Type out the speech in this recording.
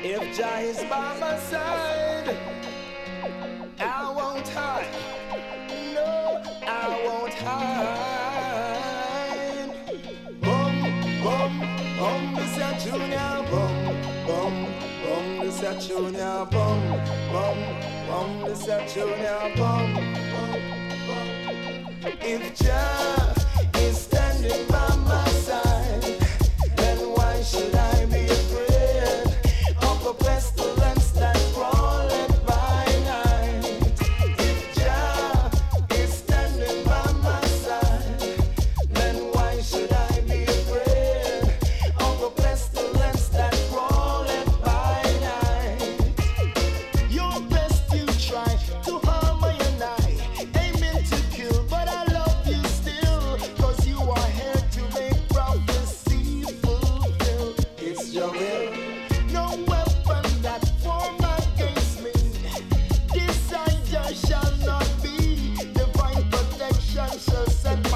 If Jah is by my side, I won't hide. No, I won't hide. Boom, boom, boom, this a Junior. Boom, boom, boom, this a Junior. Boom, boom, boom, this a Junior. Boom, boom, boom. If Jah is standing by my side, then why should I be afraid of a pestilence that crawleth by night? If Jah is standing by my side, then why should I be afraid of a pestilence that crawleth by night? Your best you try to harm I and I, aiming to kill, but I love you still, 'cause you are here to make prophecy fulfill. It's your will. No weapon that form against me, this I just shall not be. Divine protection shall set